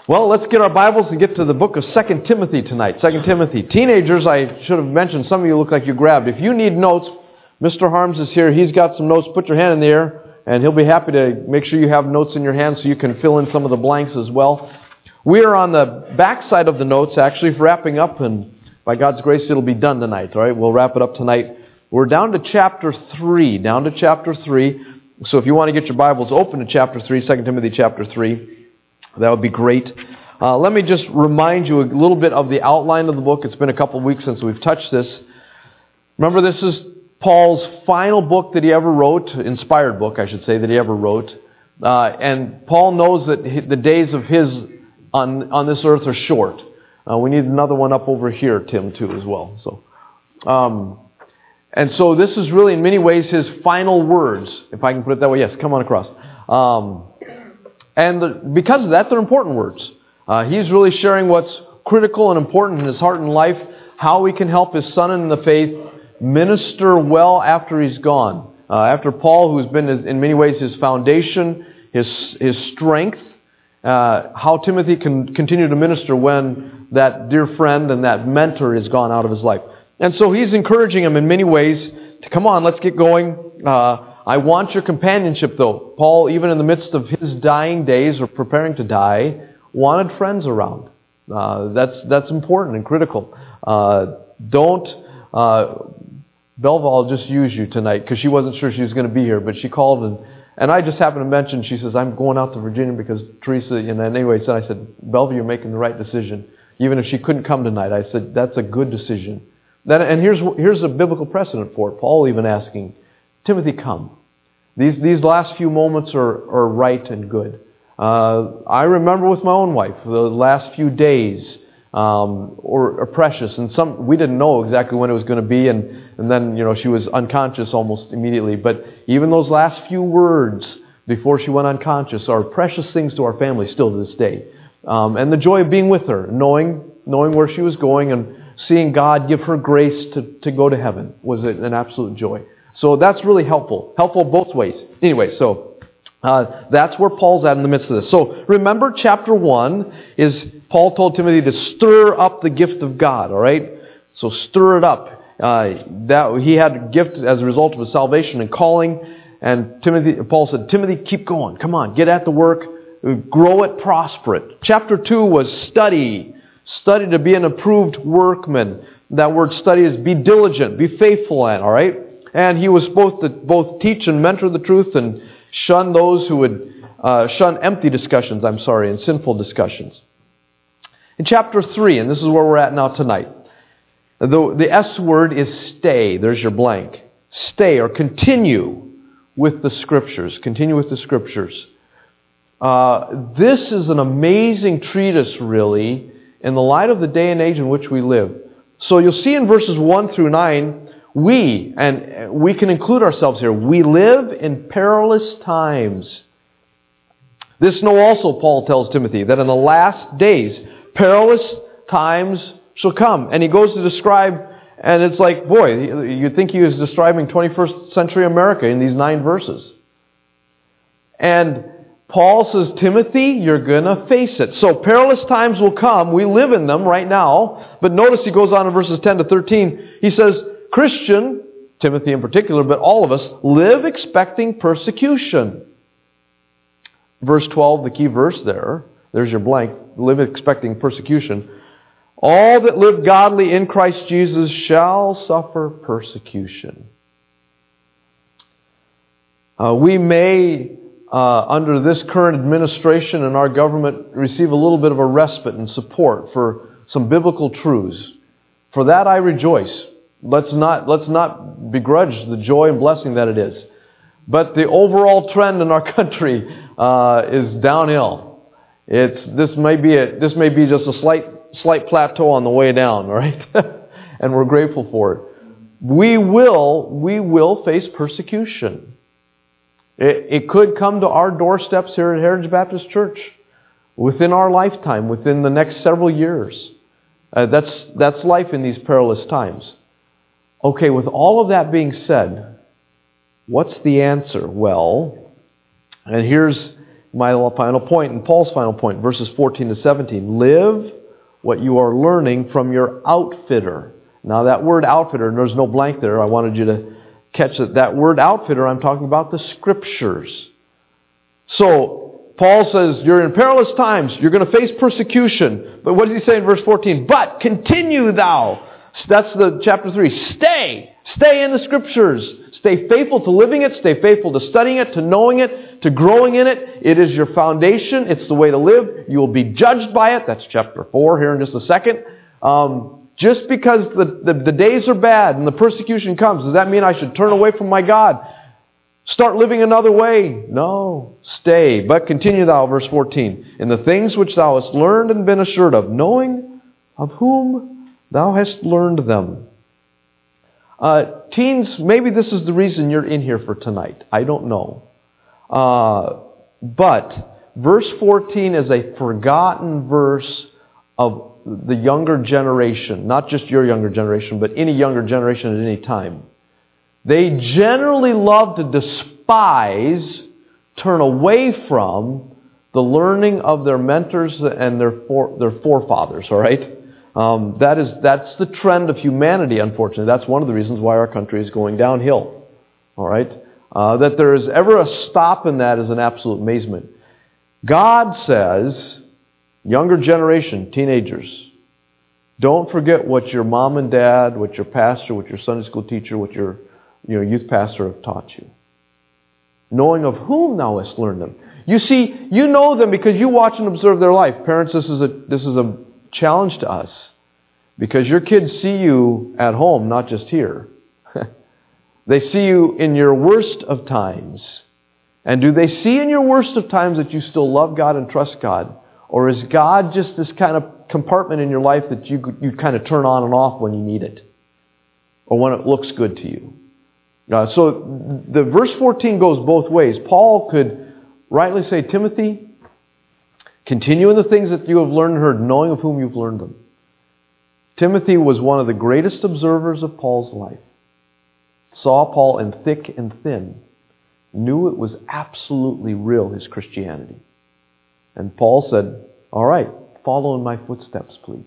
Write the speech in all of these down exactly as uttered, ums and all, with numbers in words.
Well, let's get our Bibles and get to the book of Second Timothy tonight. Second Timothy. Teenagers, I should have mentioned, some of you look like you grabbed. If you need notes, Mister Harms is here. He's got some notes. Put your hand in the air, and he'll be happy to make sure you have notes in your hand so you can fill in some of the blanks as well. We are on the back side of the notes, actually, wrapping up, and by God's grace, it'll be done tonight. All right, we'll wrap it up tonight. We're down to chapter three. Down to chapter three. So if you want to get your Bibles open to chapter three, Second Timothy chapter three, that would be great. Uh, let me just remind you a little bit of the outline of the book. It's been a couple of weeks since we've touched this. Remember, this is Paul's final book that he ever wrote, inspired book, I should say, that he ever wrote. Uh, and Paul knows that the days of his on on this earth are short. Uh, we need another one up over here, Tim, too, as well. So, um, and so this is really, in many ways, his final words, if I can put it that way. Yes, come on across. Um, and the, because of that, they're important words. Uh, he's really sharing what's critical and important in his heart and life, how he can help his son in the faith minister well after he's gone. Uh, after Paul, who's been in many ways his foundation, his his strength, uh, how Timothy can continue to minister when that dear friend and that mentor is gone out of his life. And so he's encouraging him in many ways to come on, let's get going. Uh, I want your companionship, though. Paul, even in the midst of his dying days or preparing to die, wanted friends around. Uh, that's that's important and critical. Uh, don't, uh, Belva, I'll just use you tonight because she wasn't sure she was going to be here, but she called and, and I just happened to mention, she says, I'm going out to Virginia because Teresa, you know, and anyway, so I said, Belva, you're making the right decision. Even if she couldn't come tonight, I said, that's a good decision. That, and here's here's a biblical precedent for it. Paul even asking, Timothy, come. These these last few moments are, are right and good. Uh, I remember with my own wife, the last few days um, are, are precious. And some we didn't know exactly when it was going to be. And, and then, you know, she was unconscious almost immediately. But even those last few words before she went unconscious are precious things to our family still to this day. Um, and the joy of being with her, knowing knowing where she was going and seeing God give her grace to, to go to heaven was an absolute joy. So that's really helpful. Helpful both ways. Anyway, so... Uh, that's where Paul's at in the midst of this. So remember, chapter one is Paul told Timothy to stir up the gift of God. All right, so stir it up. Uh, that he had a gift as a result of his salvation and calling. And Timothy, Paul said, Timothy, keep going. Come on, get at the work, grow it, prosper it. Chapter two was study, study to be an approved workman. That word study is be diligent, be faithful in. All right, and he was supposed to both teach and mentor the truth and shun those who would uh, shun empty discussions, I'm sorry, and sinful discussions. In chapter three, and this is where we're at now tonight, the, the S word is stay. There's your blank. Stay or continue with the Scriptures. Continue with the Scriptures. Uh, this is an amazing treatise, really, in the light of the day and age in which we live. So you'll see in verses one through nine, we, and we can include ourselves here, we live in perilous times. This know also, Paul tells Timothy, that in the last days, perilous times shall come. And he goes to describe, and it's like, boy, you'd think he was describing twenty-first century America in these nine verses. And Paul says, Timothy, you're going to face it. So perilous times will come. We live in them right now. But notice he goes on in verses ten to thirteen. He says, Christian, Timothy in particular, but all of us, live expecting persecution. Verse twelve, the key verse there, there's your blank, live expecting persecution. All that live godly in Christ Jesus shall suffer persecution. Uh, we may, uh, under this current administration and our government, receive a little bit of a respite and support for some biblical truths. For that I rejoice. Let's not let's not begrudge the joy and blessing that it is. But the overall trend in our country uh, is downhill. It's this may be a, this may be just a slight slight plateau on the way down, right? And we're grateful for it. We will we will face persecution. It, it could come to our doorsteps here at Heritage Baptist Church within our lifetime, within the next several years. Uh, that's that's life in these perilous times. Okay, with all of that being said, what's the answer? Well, and here's my final point and Paul's final point, verses fourteen to seventeen. Live what you are learning from your outfitter. Now that word outfitter, and there's no blank there, I wanted you to catch it. That word outfitter, I'm talking about the Scriptures. So, Paul says, you're in perilous times, you're going to face persecution. But what does he say in verse fourteen? But continue thou. That's the chapter three. Stay. Stay in the Scriptures. Stay faithful to living it. Stay faithful to studying it, to knowing it, to growing in it. It is your foundation. It's the way to live. You will be judged by it. That's chapter four here in just a second. Um, just because the, the, the days are bad and the persecution comes, does that mean I should turn away from my God? Start living another way? No. Stay. But continue thou, verse fourteen, in the things which thou hast learned and been assured of, knowing of whom thou hast learned them. Uh, teens, maybe this is the reason you're in here for tonight. I don't know. Uh, but verse fourteen is a forgotten verse of the younger generation. Not just your younger generation, but any younger generation at any time. They generally love to despise, turn away from the learning of their mentors and their fore, their forefathers, all right? Um, that is, that's the trend of humanity, unfortunately. That's one of the reasons why our country is going downhill. All right? Uh, that there is ever a stop in that is an absolute amazement. God says, younger generation, teenagers, don't forget what your mom and dad, what your pastor, what your Sunday school teacher, what your, your youth pastor have taught you. Knowing of whom thou hast learned them. You see, you know them because you watch and observe their life. Parents, this is a this is a challenge to us. Because your kids see you at home, not just here. They see you in your worst of times. And do they see in your worst of times that you still love God and trust God? Or is God just this kind of compartment in your life that you you kind of turn on and off when you need it? Or when it looks good to you? Uh, so the verse fourteen goes both ways. Paul could rightly say, Timothy, continue in the things that you have learned and heard, knowing of whom you've learned them. Timothy was one of the greatest observers of Paul's life. Saw Paul in thick and thin. Knew it was absolutely real, his Christianity. And Paul said, all right, follow in my footsteps, please.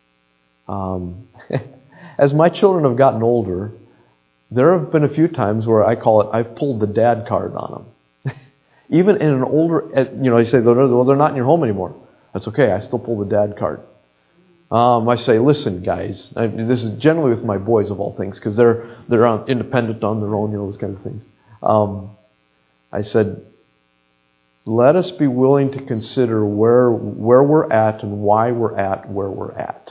Um, as my children have gotten older, there have been a few times where I call it, I've pulled the dad card on them. Even in an older, you know, you say, well, they're not in your home anymore. That's okay, I still pull the dad card. Um, I say, listen, guys, I, this is generally with my boys of all things, because they're they're on, independent on their own, you know, those kind of things. Um, I said, let us be willing to consider where where we're at and why we're at where we're at.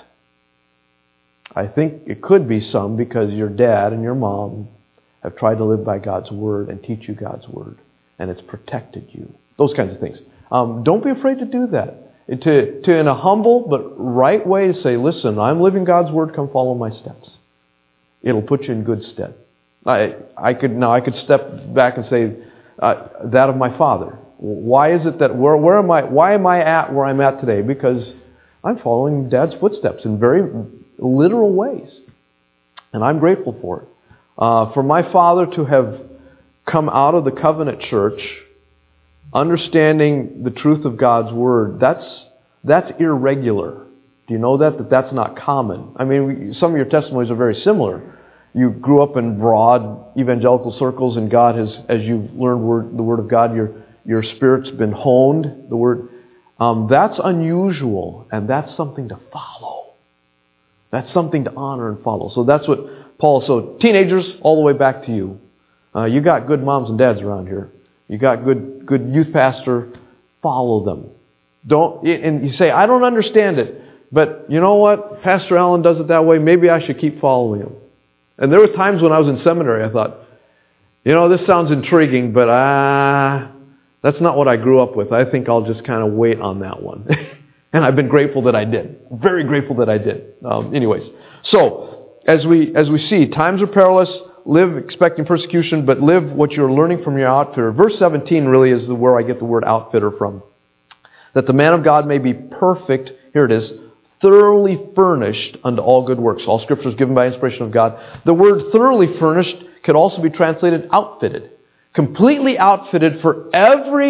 I think it could be some because your dad and your mom have tried to live by God's Word and teach you God's Word, and it's protected you. Those kinds of things. Um, don't be afraid to do that. To, to in a humble but right way say, listen, I'm living God's Word, come follow my steps. It'll put you in good stead. I I could now I could step back and say uh, that of my father. Why is it that where where am I why am I at where I'm at today? Because I'm following Dad's footsteps in very literal ways. And I'm grateful for it. Uh, for my father to have come out of the covenant church understanding the truth of God's Word, that's that's irregular. Do you know that? That that's not common. I mean, we, some of your testimonies are very similar. You grew up in broad evangelical circles, and God has, as you've learned word, the Word of God, your your spirit's been honed. The Word, um, that's unusual, and that's something to follow. That's something to honor and follow. So that's what Paul. So teenagers, all the way back to you. Uh, you got good moms and dads around here. You got good good youth pastor, follow them. Don't and you say, I don't understand it, but you know what? Pastor Allen does it that way. Maybe I should keep following him. And there were times when I was in seminary, I thought, you know, this sounds intriguing, but ah, uh, that's not what I grew up with. I think I'll just kind of wait on that one. And I've been grateful that I did. Very grateful that I did. Um, anyways, so as we as we see, times are perilous. Live expecting persecution, but live what you're learning from your outfitter. Verse seventeen really is where I get the word outfitter from. That the man of God may be perfect, here it is, thoroughly furnished unto all good works. All Scripture is given by inspiration of God. The word thoroughly furnished could also be translated outfitted. Completely outfitted for every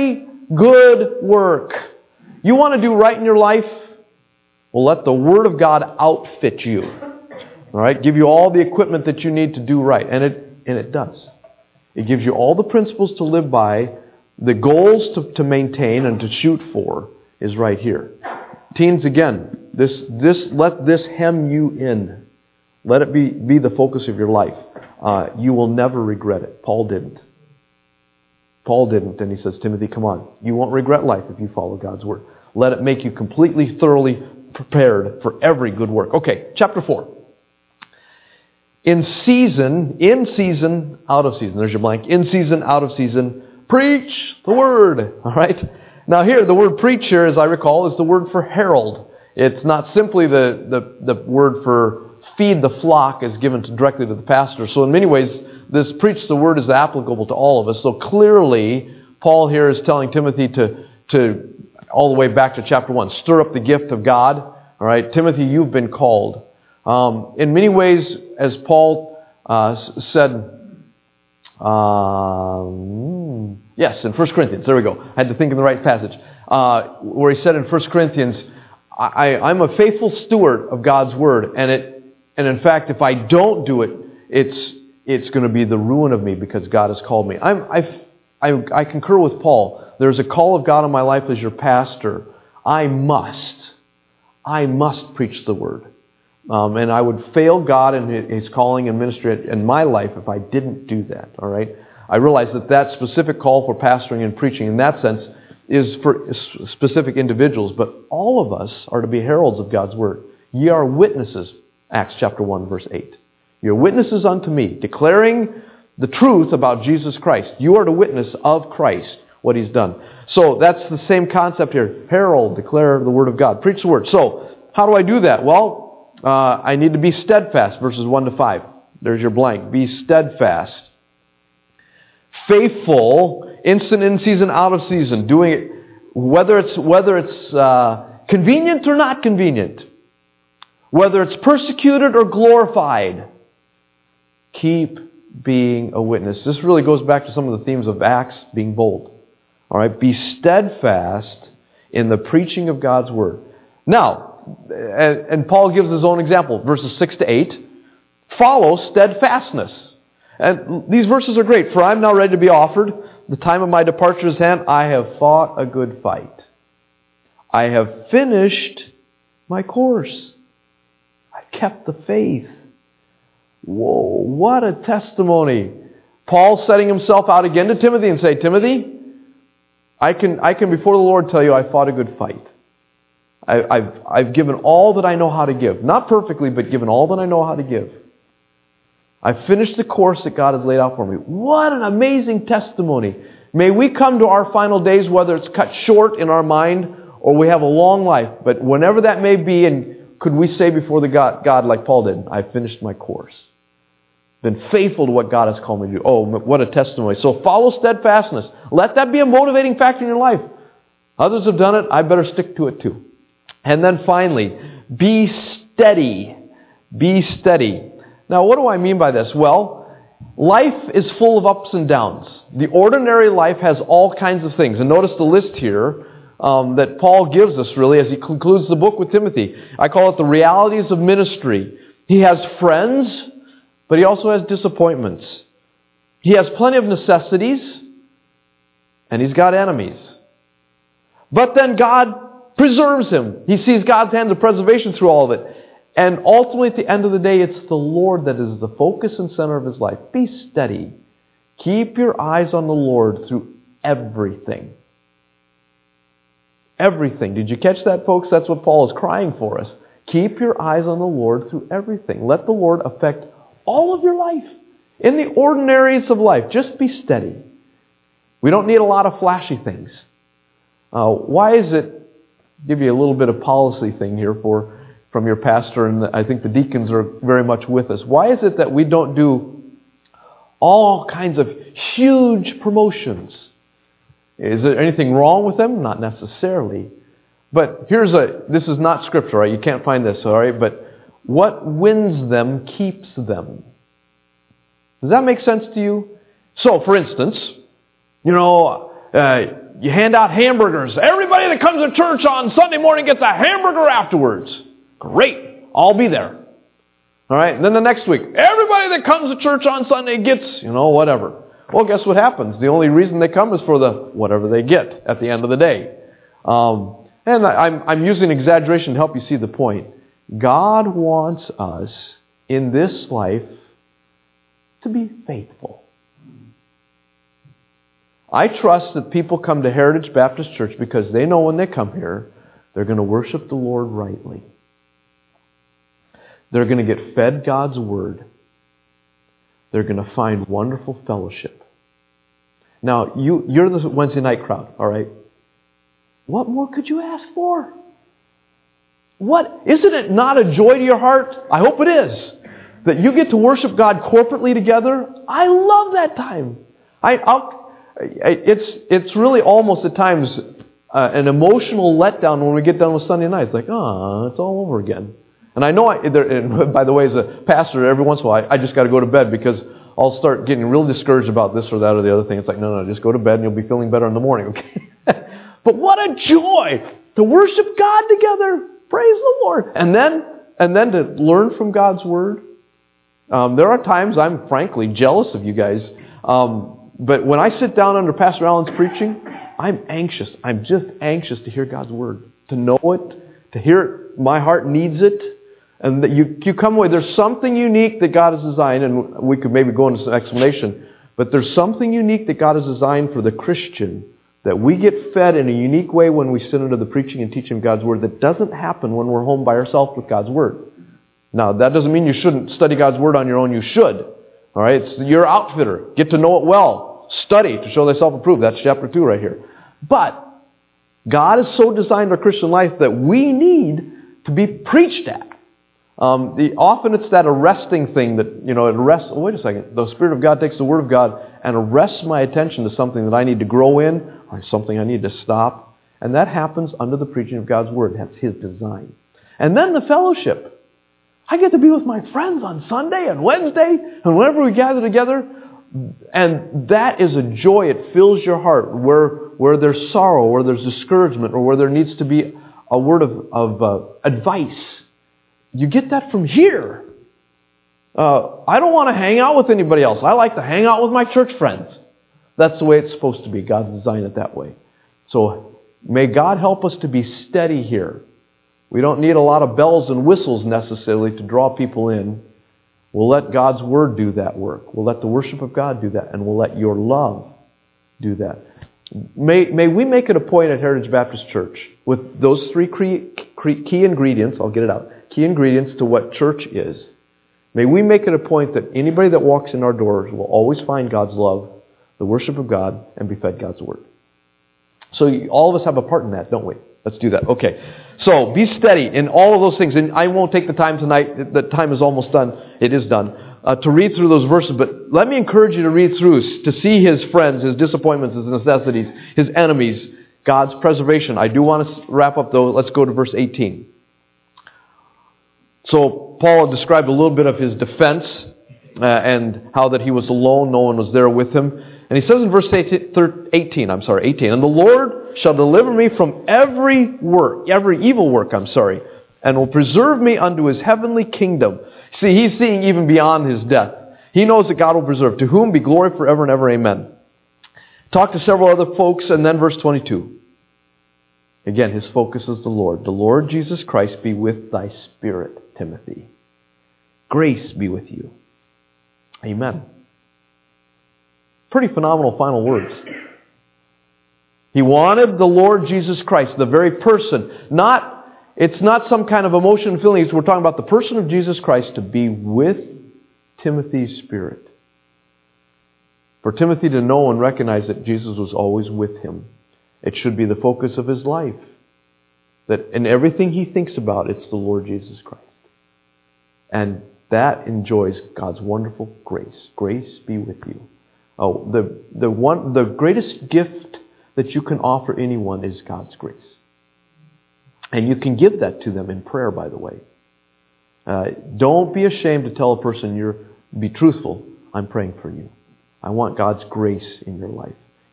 good work. You want to do right in your life? Well, let the Word of God outfit you. All right? Give you all the equipment that you need to do right. And it and it does. It gives you all the principles to live by, the goals to, to maintain and to shoot for is right here. Teens, again, this this let this hem you in. Let it be, be the focus of your life. Uh, you will never regret it. Paul didn't. Paul didn't, and he says, Timothy, come on. You won't regret life if you follow God's Word. Let it make you completely, thoroughly prepared for every good work. Okay, chapter four. In season, in season, out of season. There's your blank. In season, out of season. Preach the Word. All right? Now here, the word preach here, as I recall, is the word for herald. It's not simply the, the, the word for feed the flock is given to, directly to the pastor. So in many ways, this preach the Word is applicable to all of us. So clearly, Paul here is telling Timothy to, to all the way back to chapter one, stir up the gift of God. All right, Timothy, you've been called. Um, in many ways, as Paul uh, said, um, yes, in First Corinthians, there we go. I had to think in the right passage. Uh, where he said in First Corinthians, I, I'm a faithful steward of God's Word, and it, and in fact, if I don't do it, it's it's going to be the ruin of me because God has called me. I'm, I've, I I concur with Paul. There's a call of God on my life as your pastor. I must, I must preach the Word. Um, and I would fail God in His calling and ministry in my life if I didn't do that. All right. I realize that that specific call for pastoring and preaching in that sense is for specific individuals, but all of us are to be heralds of God's Word. Ye are witnesses, Acts chapter one, verse eight. You're witnesses unto me, declaring the truth about Jesus Christ. You are the witness of Christ, what He's done. So that's the same concept here. Herald, declare the Word of God. Preach the Word. So how do I do that? Well, Uh, I need to be steadfast, verses one to five. There's your blank. Be steadfast. Faithful, instant in season, out of season. Doing it, whether it's, whether it's uh, convenient or not convenient. Whether it's persecuted or glorified. Keep being a witness. This really goes back to some of the themes of Acts, being bold. All right, be steadfast in the preaching of God's Word. Now, and Paul gives his own example, verses six to eight. Follow steadfastness. And these verses are great. For I am now ready to be offered. The time of my departure is at hand. I have fought a good fight. I have finished my course. I kept the faith. Whoa, what a testimony. Paul setting himself out again to Timothy and say, Timothy, I can, I can before the Lord tell you I fought a good fight. I, I've, I've given all that I know how to give. Not perfectly, but given all that I know how to give. I've finished the course that God has laid out for me. What an amazing testimony. May we come to our final days, whether it's cut short in our mind or we have a long life. But whenever that may be, and could we say before the God, God like Paul did, I've finished my course. Been faithful to what God has called me to do. Oh, what a testimony. So follow steadfastness. Let that be a motivating factor in your life. Others have done it. I better stick to it too. And then finally, be steady. Be steady. Now, what do I mean by this? Well, life is full of ups and downs. The ordinary life has all kinds of things. And notice the list here um, that Paul gives us, really, as he concludes the book with Timothy. I call it the realities of ministry. He has friends, but he also has disappointments. He has plenty of necessities, and he's got enemies. But then God preserves him. He sees God's hand of preservation through all of it. And ultimately, at the end of the day, it's the Lord that is the focus and center of his life. Be steady. Keep your eyes on the Lord through everything. Everything. Did you catch that, folks? That's what Paul is crying for us. Keep your eyes on the Lord through everything. Let the Lord affect all of your life. In the ordinaries of life, just be steady. We don't need a lot of flashy things. Uh, why is it, give you a little bit of policy thing here for from your pastor, and I think the deacons are very much with us. Why is it that we don't do all kinds of huge promotions? Is there anything wrong with them? Not necessarily. But here's a, this is not scripture, right? You can't find this, all right? But what wins them keeps them. Does that make sense to you? So, for instance, you know, uh, you hand out hamburgers. Everybody that comes to church on Sunday morning gets a hamburger afterwards. Great. I'll be there. All right. And then the next week, everybody that comes to church on Sunday gets, you know, whatever. Well, guess what happens? The only reason they come is for the whatever they get at the end of the day. Um, and I, I'm, I'm using exaggeration to help you see the point. God wants us in this life to be faithful. I trust that people come to Heritage Baptist Church because they know when they come here, they're going to worship the Lord rightly. They're going to get fed God's Word. They're going to find wonderful fellowship. Now, you, you're the Wednesday night crowd, all right? What more could you ask for? What? Isn't it not a joy to your heart? I hope it is. That you get to worship God corporately together. I love that time. I, I'll, it's, it's really almost at times uh, an emotional letdown when we get done with Sunday night. It's like, oh, it's all over again. And I know, I, there, and by the way, as a pastor, every once in a while, I, I just got to go to bed because I'll start getting real discouraged about this or that or the other thing. It's like, no, no, just go to bed and you'll be feeling better in the morning, okay? But what a joy to worship God together. Praise the Lord. And then, and then to learn from God's Word. Um, there are times I'm frankly jealous of you guys. Um, but when I sit down under Pastor Allen's preaching, I'm anxious. I'm just anxious to hear God's Word, to know it, to hear it. My heart needs it. And that you, you come away, there's something unique that God has designed, and we could maybe go into some explanation, but there's something unique that God has designed for the Christian, that we get fed in a unique way when we sit under the preaching and teaching of God's Word that doesn't happen when we're home by ourselves with God's Word. Now, that doesn't mean you shouldn't study God's Word on your own. You should. All right? It's your outfitter. Get to know it well. Study to show thyself approved. That's chapter two right here. But God has so designed our Christian life that we need to be preached at. Um, the, often it's that arresting thing that, you know, it arrests, oh, wait a second, the Spirit of God takes the Word of God and arrests my attention to something that I need to grow in or something I need to stop. And that happens under the preaching of God's Word. That's His design. And then the fellowship. I get to be with my friends on Sunday and Wednesday and whenever we gather together. And that is a joy. It fills your heart where, where there's sorrow, where there's discouragement, or where there needs to be a word of, of uh, advice. You get that from here. Uh, I don't want to hang out with anybody else. I like to hang out with my church friends. That's the way it's supposed to be. God designed it that way. So may God help us to be steady here. We don't need a lot of bells and whistles necessarily to draw people in. We'll let God's Word do that work. We'll let the worship of God do that. And we'll let your love do that. May, may we make it a point at Heritage Baptist Church with those three key ingredients, I'll get it out, key ingredients to what church is. May we make it a point that anybody that walks in our doors will always find God's love, the worship of God, and be fed God's Word. So all of us have a part in that, don't we? Let's do that. Okay. So be steady in all of those things. And I won't take the time tonight. The time is almost done. It is done. Uh, to read through those verses. But let me encourage you to read through, to see His friends, His disappointments, His necessities, His enemies, God's preservation. I do want to wrap up though. Let's go to verse eighteen. So Paul described a little bit of his defense uh, and how that he was alone. No one was there with him. And he says in verse eighteen, I'm sorry, eighteen, and the Lord shall deliver me from every work, every evil work, I'm sorry, and will preserve me unto His heavenly kingdom. See, he's seeing even beyond his death. He knows that God will preserve. To whom be glory forever and ever, amen. Talk to several other folks, and then verse twenty-two. Again, his focus is the Lord. The Lord Jesus Christ be with thy spirit, Timothy. Grace be with you. Amen. Pretty phenomenal final words. He wanted the Lord Jesus Christ, the very person. Not, it's not some kind of emotion and feelings. We're talking about the person of Jesus Christ to be with Timothy's spirit. For Timothy to know and recognize that Jesus was always with him. It should be the focus of his life. That in everything he thinks about, it's the Lord Jesus Christ. And that enjoys God's wonderful grace. Grace be with you. Oh, the, the, one, the greatest gift that you can offer anyone is God's grace. And you can give that to them in prayer, by the way. Uh, don't be ashamed to tell a person, you're, be truthful, I'm praying for you. I want God's grace in your life.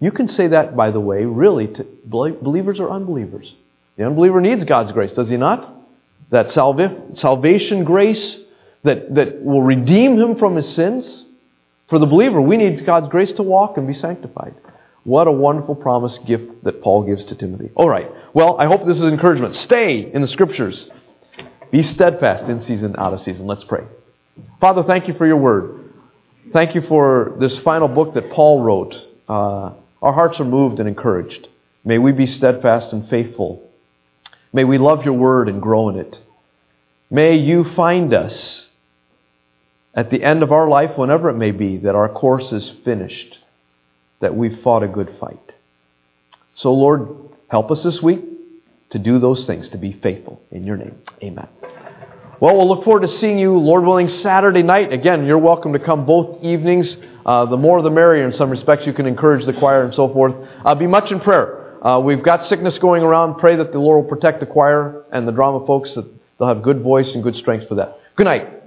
You can say that, by the way, really to believers or unbelievers. The unbeliever needs God's grace, does he not? That salvi- salvation grace that, that will redeem him from his sins. For the believer, we need God's grace to walk and be sanctified. What a wonderful promise gift that Paul gives to Timothy. All right. Well, I hope this is encouragement. Stay in the Scriptures. Be steadfast in season, out of season. Let's pray. Father, thank you for your word. Thank you for this final book that Paul wrote. Uh, our hearts are moved and encouraged. May we be steadfast and faithful. May we love your word and grow in it. May you find us at the end of our life, whenever it may be, that our course is finished, that we've fought a good fight. So, Lord, help us this week to do those things, to be faithful. In your name, amen. Well, we'll look forward to seeing you, Lord willing, Saturday night. Again, you're welcome to come both evenings. Uh, the more the merrier in some respects. You can encourage the choir and so forth. Uh, be much in prayer. Uh, we've got sickness going around. Pray that the Lord will protect the choir and the drama folks, that they'll have good voice and good strength for that. Good night.